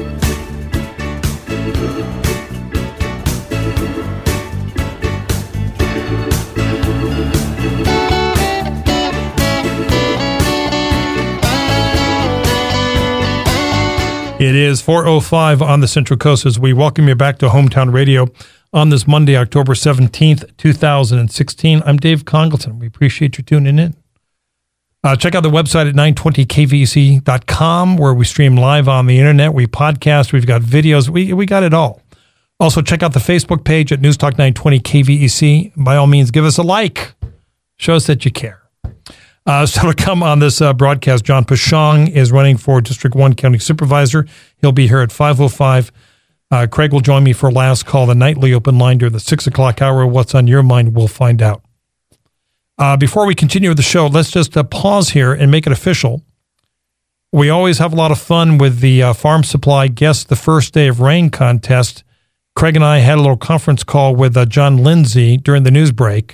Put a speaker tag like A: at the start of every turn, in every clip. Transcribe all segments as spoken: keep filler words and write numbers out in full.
A: It is four oh five on the Central Coast as we welcome you back to Hometown Radio on this Monday, October seventeenth, two thousand sixteen. I'm Dave Congleton. We appreciate you tuning in. Uh, check out the website at nine twenty K V E C dot com where we stream live on the internet. We podcast. We've got videos. We we got it all. Also, check out the Facebook page at News Talk nine twenty K V E C. By all means, give us a like. Show us that you care. Uh, so to come on this uh, broadcast, John Pashong is running for District one County Supervisor. He'll be here at five oh five. Uh, Craig will join me for last call, the nightly open line during the six o'clock hour. What's on your mind, we'll find out. Uh, before we continue with the show, let's just uh, pause here and make it official. We always have a lot of fun with the uh, Farm Supply Guess the First Day of Rain contest. Craig and I had a little conference call with uh, John Lindsay during the news break.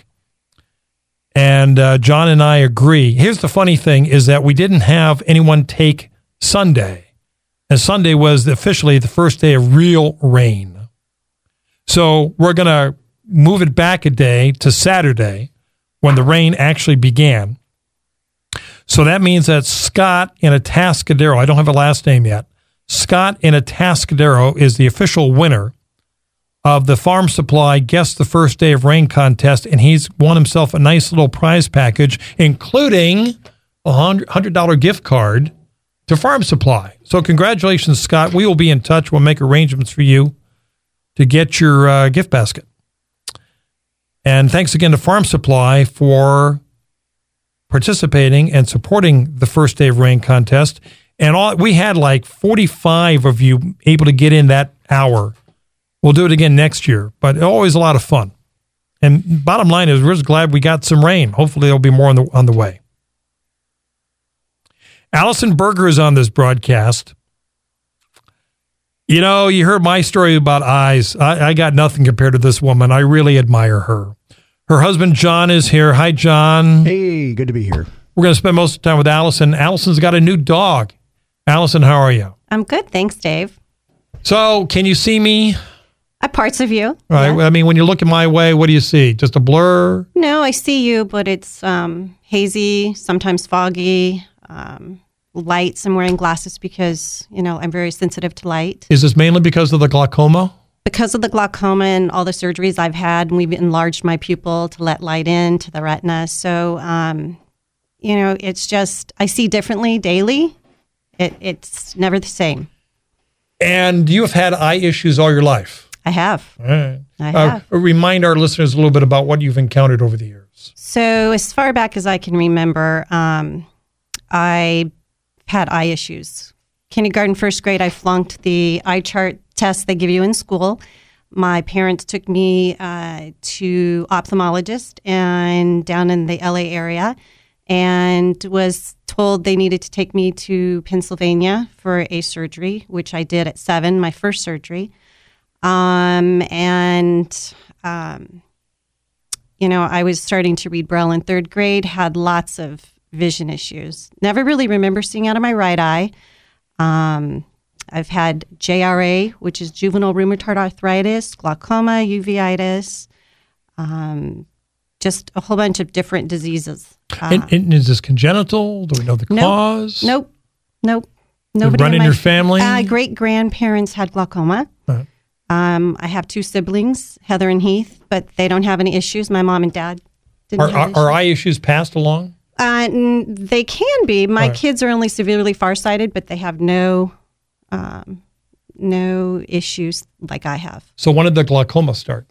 A: And uh, John and I agree. Here's the funny thing is that we didn't have anyone take Sunday. And Sunday was officially the first day of real rain. So we're going to move it back a day to Saturday when the rain actually began. So that means that Scott in Atascadero, I don't have a last name yet, Scott in Atascadero is the official winner of the Farm Supply Guess the First Day of Rain contest, and he's won himself a nice little prize package, including a one hundred dollars gift card to Farm Supply. So congratulations, Scott. We will be in touch. We'll make arrangements for you to get your uh, gift basket. And thanks again to Farm Supply for participating and supporting the First Day of Rain contest. And all we had like forty-five of you able to get in that hour. We'll do it again next year, but always a lot of fun. And bottom line is, we're just glad we got some rain. Hopefully, there'll be more on the on the way. Allison Berger is on this broadcast. You know, you heard my story about eyes. I, I got nothing compared to this woman. I really admire her. Her husband, John, is here. Hi, John.
B: Hey, good to be here.
A: We're going to spend most of the time with Allison. Allison's got a new dog. Allison, how are you?
C: I'm good. Thanks, Dave.
A: So, can you see me?
C: Uh, parts of you.
A: Right.
C: Yeah.
A: I mean, when you look at my way, what do you see? Just a blur?
C: No, I see you, but it's um, hazy, sometimes foggy, um, lights. I'm wearing glasses because, you know, I'm very sensitive to light.
A: Is this mainly because of the glaucoma?
C: Because of the glaucoma and all the surgeries I've had, and we've enlarged my pupil to let light in to the retina. So, um, you know, it's just, I see differently daily. It, it's never the same.
A: And you have had eye issues all your life?
C: I have.
A: All right.
C: I have.
A: Uh, remind our listeners a little bit about what you've encountered over the years.
C: So as far back as I can remember, um, I had eye issues. Kindergarten, first grade, I flunked the eye chart test they give you in school. My parents took me uh, to ophthalmologist and down in the L A area, and was told they needed to take me to Pennsylvania for a surgery, which I did at seven, my first surgery. Um, and, um, you know, I was starting to read Braille in third grade, had lots of vision issues. Never really remember seeing out of my right eye. Um, I've had J R A, which is juvenile rheumatoid arthritis, glaucoma, uveitis, um, just a whole bunch of different diseases. Uh,
A: and, and is this congenital? Do we know the
C: nope,
A: cause?
C: Nope. Nope. Nobody
A: run in
C: my,
A: your family?
C: Uh, great-grandparents had glaucoma.
A: Uh-huh.
C: Um, I have two siblings, Heather and Heath, but they don't have any issues. My mom and dad didn't
A: Are,
C: have
A: are,
C: issues.
A: are eye issues passed along?
C: Uh, n- they can be. My
A: Right.
C: kids are only severely farsighted, but they have no um, no issues like I have.
A: So when did the glaucoma start?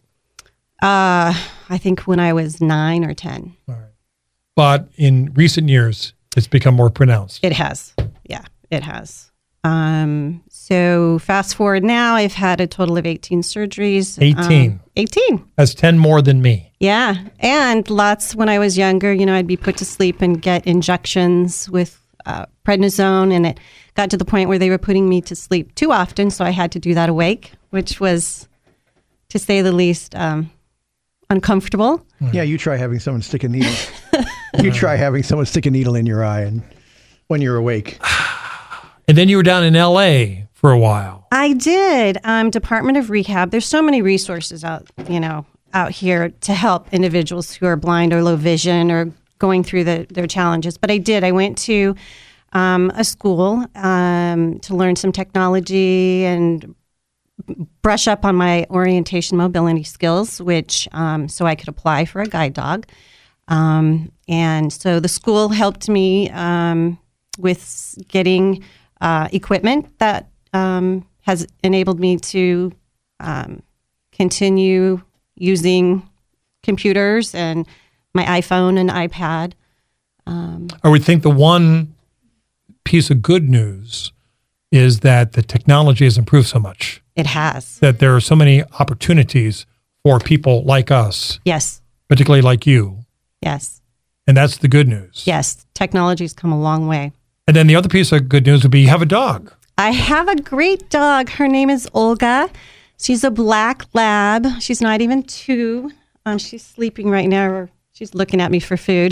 C: Uh, I think when I was nine or ten.
A: All right. But in recent years, it's become more pronounced.
C: It has. Yeah, it has. Um, so fast forward now, I've had a total of eighteen surgeries.
A: eighteen.
C: Um, eighteen.
A: That's ten more than me.
C: Yeah. And lots when I was younger, you know, I'd be put to sleep and get injections with uh, prednisone. And it got to the point where they were putting me to sleep too often. So I had to do that awake, which was, to say the least, um, uncomfortable.
B: Yeah, you try having someone stick a needle. you try having someone stick a needle in your eye and when you're awake.
A: And then you were down in L A for a while.
C: I did. Um, Department of Rehab. There's so many resources out, you know, out here to help individuals who are blind or low vision or going through the, their challenges. But I did. I went to um, a school um, to learn some technology and brush up on my orientation mobility skills, which um, so I could apply for a guide dog. Um, and so the school helped me um, with getting uh, equipment that um, has enabled me to um, continue using computers and my iPhone and iPad. Um,
A: I would think the one piece of good news is that the technology has improved so much.
C: It has.
A: That there are so many opportunities for people like us.
C: Yes.
A: Particularly like you.
C: Yes.
A: And that's the good news.
C: Yes. Technology's come a long way.
A: And then the other piece of good news would be you have a dog.
C: I have a great dog. Her name is Olga. She's a black lab. She's not even two. Um, she's sleeping right now, or she's looking at me for food.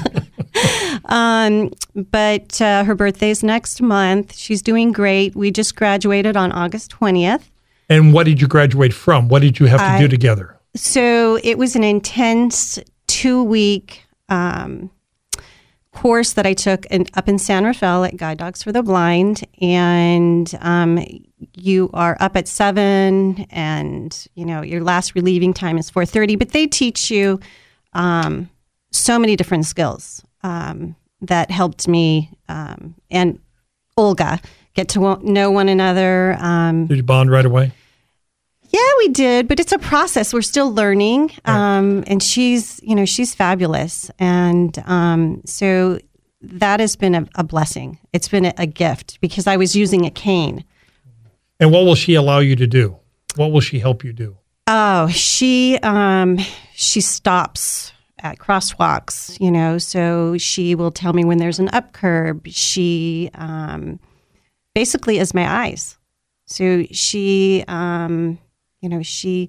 C: um, but uh, her birthday's next month. She's doing great. We just graduated on August twentieth.
A: And what did you graduate from? What did you have to
C: I,
A: do together?
C: So it was an intense two-week um, course that I took in, up in San Rafael at Guide Dogs for the Blind. And um, you are up at seven, and you know your last relieving time is four thirty. But they teach you um, so many different skills um, that helped me um, and Olga get to know one another. Um,
A: Did you bond right away?
C: Yeah, we did, but it's a process. We're still learning, um, and she's, you know, she's fabulous, and um, so that has been a, a blessing. It's been a, a gift because I was using a cane.
A: And what will she allow you to do? What will she help you do?
C: Oh, she um, she stops at crosswalks, you know, so she will tell me when there's an up curb. She um, basically is my eyes. So she, um, you know, she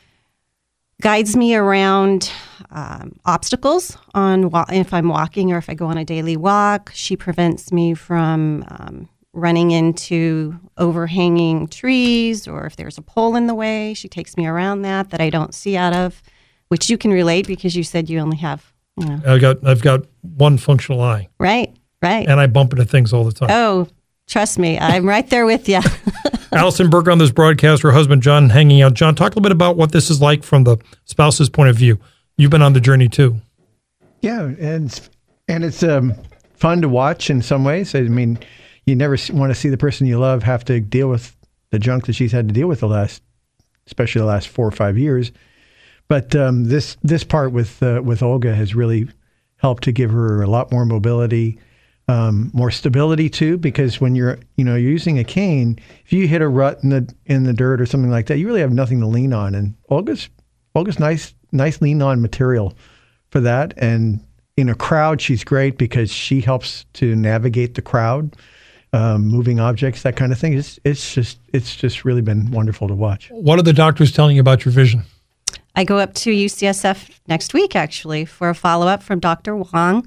C: guides me around um, obstacles on wa- if I'm walking or if I go on a daily walk. She prevents me from um, running into overhanging trees, or if there's a pole in the way, she takes me around that that I don't see out of, which you can relate because you said you only have, you know.
A: I've got I've got one functional eye.
C: Right, right.
A: And I bump into things all the time.
C: Oh, trust me, I'm right there with you.
A: Allison Burke on this broadcast, her husband John hanging out. John, talk a little bit about what this is like from the spouse's point of view. You've been on the journey too.
B: Yeah, and it's, and it's um, fun to watch in some ways. I mean, you never want to see the person you love have to deal with the junk that she's had to deal with the last, especially the last four or five years. But um, this this part with uh, with Olga has really helped to give her a lot more mobility. Um, more stability too, because when you're, you know, you're using a cane, if you hit a rut in the in the dirt or something like that, you really have nothing to lean on. And Olga's Olga's nice nice lean on material for that. And in a crowd, she's great because she helps to navigate the crowd, um, moving objects, that kind of thing. It's it's just it's just really been wonderful to watch.
A: What are the doctors telling you about your vision?
C: I go up to U C S F next week actually for a follow up from Doctor Wong.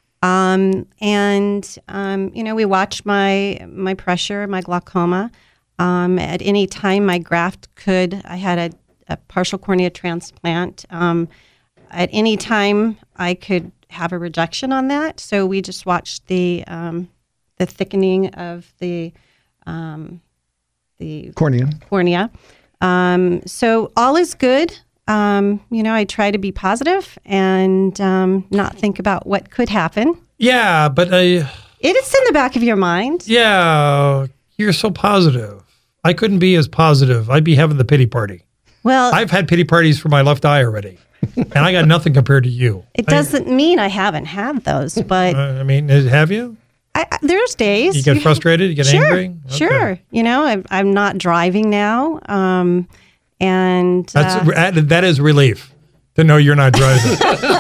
C: Um, and, um, you know, we watch my, my pressure, my glaucoma. Um, at any time my graft could, I had a, a partial cornea transplant. Um, at any time I could have a rejection on that. So we just watched the, um, the thickening of the, um, the
B: Cornea.
C: cornea. Um, so all is good. Um, you know, I try to be positive and um, not think about what could happen.
A: Yeah, but I...
C: It is in the back of your mind.
A: Yeah, you're so positive. I couldn't be as positive. I'd be having the pity party.
C: Well,
A: I've had pity parties for my left eye already, and I got nothing compared to you.
C: It doesn't I, mean I haven't had those, but...
A: Uh, I mean, have you?
C: I, I, there's days.
A: You get frustrated? You get
C: sure,
A: angry? Okay.
C: Sure. You know, I'm, I'm not driving now. Um, and
A: That's
C: uh,
A: that is relief to know you're not driving.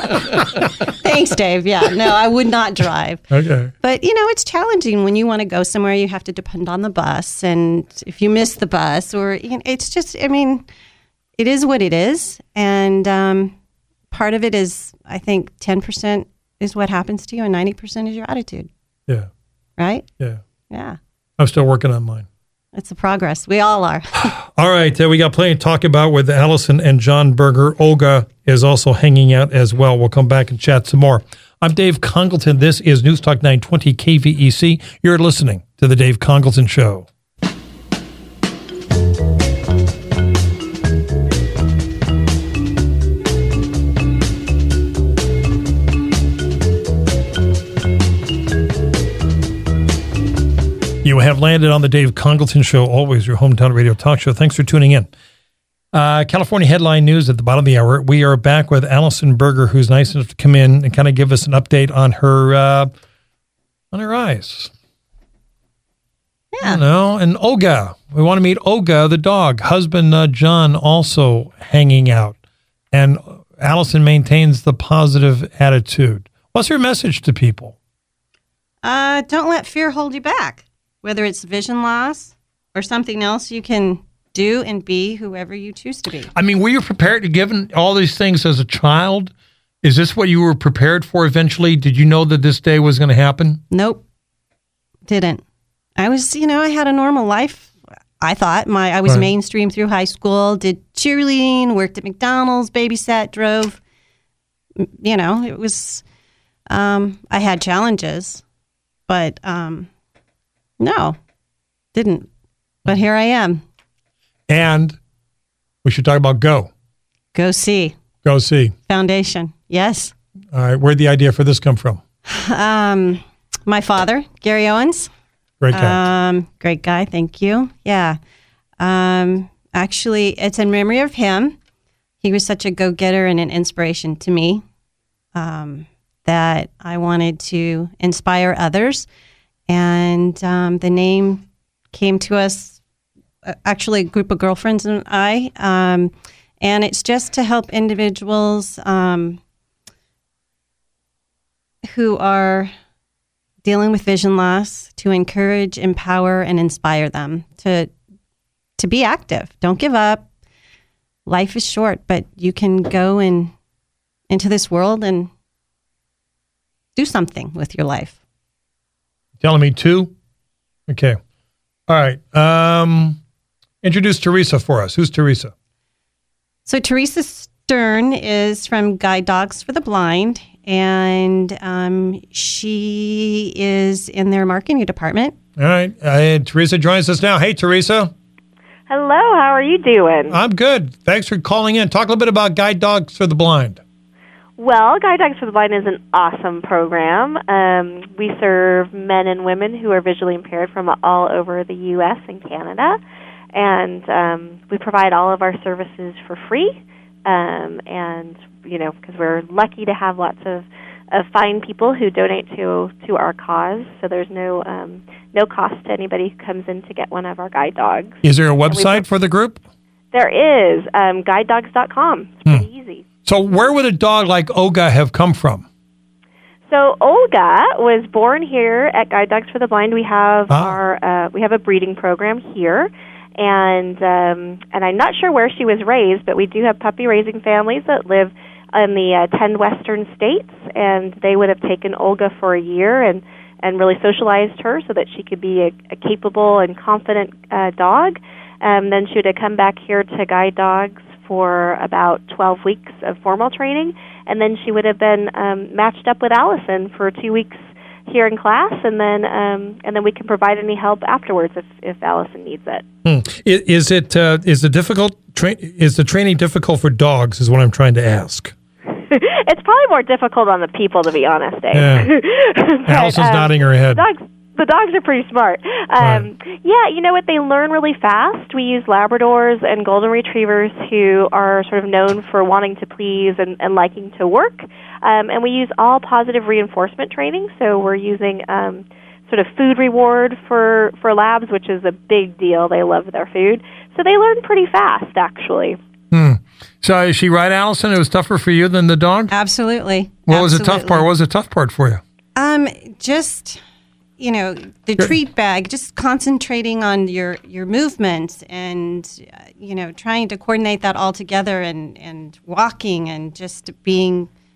C: Thanks, Dave. Yeah, no, I would not drive.
A: Okay.
C: But, you know, it's challenging when you want to go somewhere, you have to depend on the bus. And if you miss the bus or, you know, it's just, I mean, it is what it is. And um, part of it is, I think, ten percent is what happens to you and ninety percent is your attitude.
A: Yeah.
C: Right?
A: Yeah.
C: Yeah.
A: I'm still working on mine.
C: It's a progress. We all are.
A: All right. Uh, we got plenty to talk about with Allison and John Berger. Olga is also hanging out as well. We'll come back and chat some more. I'm Dave Congleton. This is News Talk nine twenty K V E C. You're listening to The Dave Congleton Show. You have landed on the Dave Congleton Show, always your hometown radio talk show. Thanks for tuning in. Uh, California headline news at the bottom of the hour. We are back with Allison Berger, who's nice enough to come in and kind of give us an update on her uh, on her eyes.
C: Yeah.
A: You know, and Olga. We want to meet Olga, the dog. Husband uh, John also hanging out. And Allison maintains the positive attitude. What's her message to people?
C: Uh, don't let fear hold you back. Whether it's vision loss or something else, you can do and be whoever you choose to be.
A: I mean, were you prepared to given all these things as a child? Is this what you were prepared for eventually? Did you know that this day was going to happen?
C: Nope. Didn't. I was, you know, I had a normal life. I thought my I was
A: Right.
C: mainstream through high school, did cheerleading, worked at McDonald's, babysat, drove. You know, it was, um, I had challenges, but um, no, didn't. But here I am.
A: And we should talk about Go.
C: Go See
A: Go See.
C: Foundation. Yes.
A: All right. Where'd the idea for this come from?
C: Um, my father, Gary Owens.
A: Great guy.
C: Um, great guy. Thank you. Yeah. Um, actually, it's in memory of him. He was such a go-getter and an inspiration to me um, that I wanted to inspire others. And um, the name came to us, uh, actually a group of girlfriends and I, um, and it's just to help individuals um, who are dealing with vision loss, to encourage, empower, and inspire them to to be active. Don't give up. Life is short, but you can go and into this world and do something with your life.
A: Telling me two? Okay. All right. Um, introduce Teresa for us. Who's Teresa?
C: So Teresa Stern is from Guide Dogs for the Blind, and um, she is in their marketing department.
A: All right. Uh, Teresa joins us now. Hey, Teresa.
D: Hello, how are you doing?
A: I'm good. Thanks for calling in. Talk a little bit about Guide Dogs for the Blind.
D: Well, Guide Dogs for the Blind is an awesome program. Um, we serve men and women who are visually impaired from all over the U S and Canada, and um, we provide all of our services for free. Um, and you know, because we're lucky to have lots of, of fine people who donate to to our cause. So there's no um, no cost to anybody who comes in to get one of our guide dogs.
A: Is there a website for the group?
D: There is um, guide dogs dot com. It's pretty hmm. easy.
A: So where would a dog like Olga have come from?
D: So Olga was born here at Guide Dogs for the Blind. We have
A: ah.
D: our uh, we have a breeding program here, and um, and I'm not sure where she was raised, but we do have puppy raising families that live in the uh, ten western states, and they would have taken Olga for a year and and really socialized her so that she could be a, a capable and confident uh, dog. Um, then she would have come back here to Guide Dogs for about twelve weeks of formal training, and then she would have been um, matched up with Allison for two weeks here in class, and then um, and then we can provide any help afterwards if, if Allison needs it.
A: Hmm. Is, is it uh, is the difficult tra- is the training difficult for dogs? Is what I'm trying to ask.
D: It's probably more difficult on the people, to be honest, Dave.
A: Yeah.
D: but,
A: Allison's
D: um,
A: nodding her head.
D: Dogs. The dogs are pretty smart. Um,
A: right.
D: Yeah, you know what? They learn really fast. We use Labradors and Golden Retrievers who are sort of known for wanting to please and, and liking to work. Um, and we use all positive reinforcement training. So we're using um, sort of food reward for, for labs, which is a big deal. They love their food. So they learn pretty fast, actually.
A: Hmm. So is she right, Allison? It was tougher for you than the dog?
C: Absolutely.
A: What
C: Absolutely.
A: was the tough part? What was the tough part for you?
C: Um, just... You know, the
A: Good.
C: treat bag, just concentrating on your, your movements and, uh, you know, trying to coordinate that all together and, and walking and just being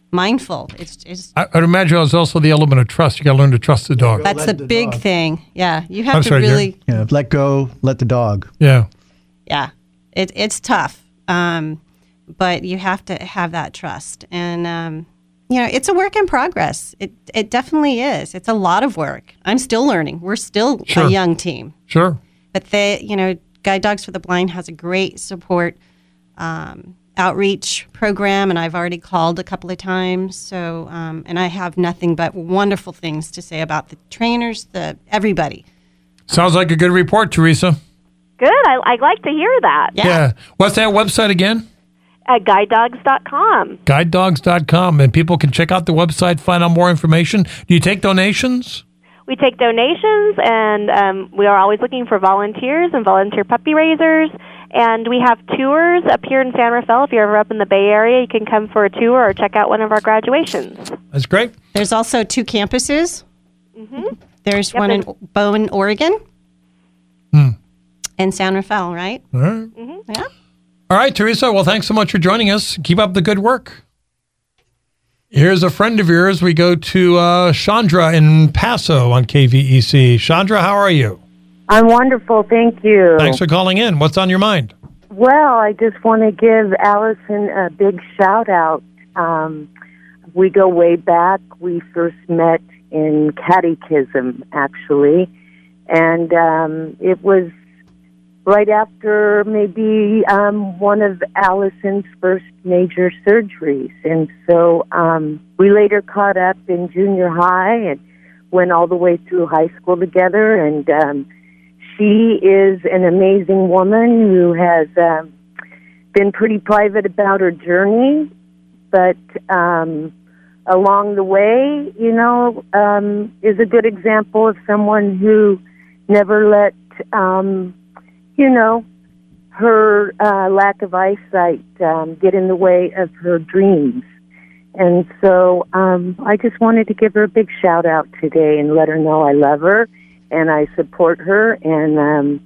C: mindful. It's, it's
A: I, I'd imagine it's also the element of trust. You got to learn to trust the dog.
C: that's the,
B: let the
C: big
B: dog.
C: thing. Yeah, you have
A: I'm
C: to
A: sorry,
C: really.
A: Gary.
B: Yeah, let go, let the dog.
A: Yeah.
C: Yeah, it, it's tough, um, but you have to have that trust, and um, you know, it's a work in progress. It it definitely is. It's a lot of work. I'm still learning. We're still
A: Sure.
C: a young team,
A: Sure.
C: but they, you know, Guide Dogs for the Blind has a great support um, outreach program, and I've already called a couple of times. So, um, and I have nothing but wonderful things to say about the trainers, the everybody.
A: Sounds like a good report, Teresa.
D: Good. I, I'd like to hear that.
C: Yeah.
A: What's that website again?
D: At guide dogs dot com.
A: guide dogs dot com. And people can check out the website, find out more information. Do you take donations?
D: We take donations, and um, we are always looking for volunteers and volunteer puppy raisers. And we have tours up here in San Rafael. If you're ever up in the Bay Area, you can come for a tour or check out one of our graduations.
A: That's great.
C: There's also two campuses.
D: Mm-hmm.
C: There's
D: Yep,
C: one in
D: there's-
C: Bowen, Oregon,
A: Hmm.
C: and San Rafael, right?
A: All right.
C: Yeah.
A: All right, Teresa. Well, thanks so much for joining us. Keep up the good work. Here's a friend of yours. We go to uh, Chandra in Paso on K V E C. Chandra, how are you?
E: I'm wonderful, thank you.
A: Thanks for calling in. What's on your mind?
E: Well, I just want to give Allison a big shout out. Um, we go way back. We first met in catechism, actually, and um, it was right after maybe um, one of Allison's first major surgeries. And so um, we later caught up in junior high and went all the way through high school together. And um, she is an amazing woman who has um, been pretty private about her journey. But um, along the way, you know, um, is a good example of someone who never let... Um, you know, her uh, lack of eyesight um, get in the way of her dreams. And so um, I just wanted to give her a big shout out today and let her know I love her and I support her. And, um,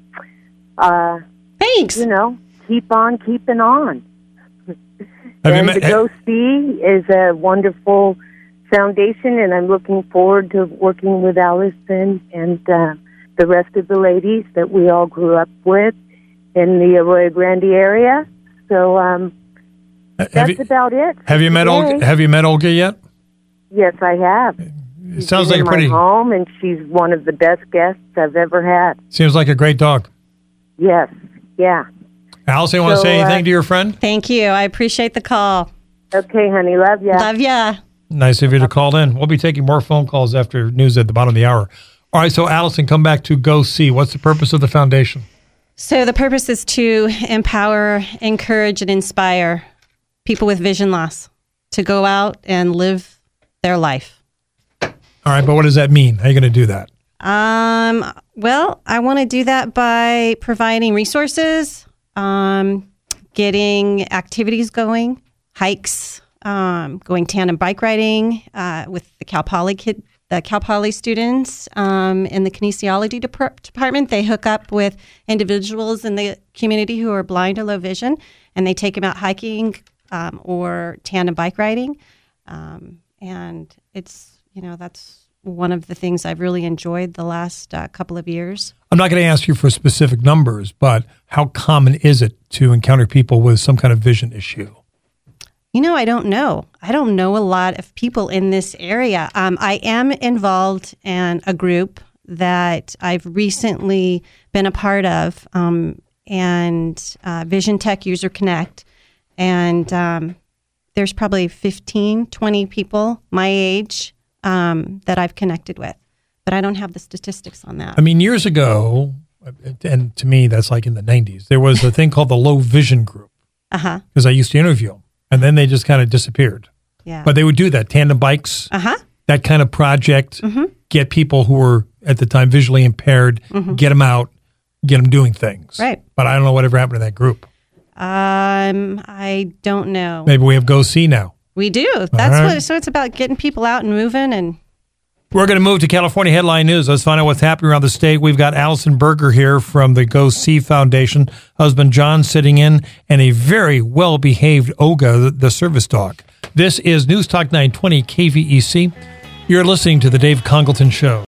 E: uh,
C: Thanks.
E: you know, keep on keeping on.
A: Have you
E: and
A: met-
E: the Go See is a wonderful foundation, and I'm looking forward to working with Allison and uh, the rest of the ladies that we all grew up with in the Arroyo Grande area. So um,
A: Have
E: that's
A: you,
E: about it.
A: have you met
E: today.
A: Olga? Have you met Olga yet?
E: Yes, I have.
A: It sounds
E: She's
A: like
E: in
A: a pretty.
E: my home, and she's one of the best guests I've ever had.
A: Seems like a great dog.
E: Yes, yeah.
A: Allison, you want to
E: So,
A: say anything
E: uh,
A: to your friend?
C: Thank you. I appreciate the call.
E: Okay, honey, love ya.
C: Love ya.
A: Nice of you to call in. We'll be taking more phone calls after news at the bottom of the hour. All right, so Allison, come back to Go See. What's the purpose of the foundation?
C: So the purpose is to empower, encourage, and inspire people with vision loss to go out and live their life.
A: All right, but what does that mean? How are you going to do that?
C: Um, well, I want to do that by providing resources, um, getting activities going, hikes, um, going tandem bike riding uh, with the Cal Poly kid, the Cal Poly students um, in the kinesiology dep- department. They hook up with individuals in the community who are blind or low vision, and they take them out hiking um, or tandem bike riding. Um, and it's, you know, that's one of the things I've really enjoyed the last uh, couple of years.
A: I'm not going to ask you for specific numbers, but how common is it to encounter people with some kind of vision issue?
C: You know, I don't know. I don't know a lot of people in this area. Um, I am involved in a group that I've recently been a part of, um, and uh, Vision Tech User Connect. And um, there's probably fifteen, twenty people my age um, that I've connected with. But I don't have the statistics on that.
A: I mean, years ago, and to me, that's like in the nineties, there was a thing called the Low Vision Group,
C: Uh-huh.
A: because I used to interview them. And then they just kind of disappeared.
C: Yeah.
A: But they would do that, tandem bikes,
C: Uh-huh.
A: that kind of project,
C: Mm-hmm.
A: get people who were at the time visually impaired,
C: Mm-hmm.
A: get them out, get them doing things.
C: Right.
A: But I don't know whatever happened to that group.
C: Um, I don't know.
A: Maybe we have Go See now.
C: We do. That's
A: right.
C: what. So it's about getting people out and moving. And
A: We're going to move to California Headline News. Let's find out what's happening around the state. We've got Allison Berger here from the Go See Foundation, husband John sitting in, and a very well-behaved Olga, the, the service dog. This is News Talk nine twenty K V E C. You're listening to The Dave Congleton Show.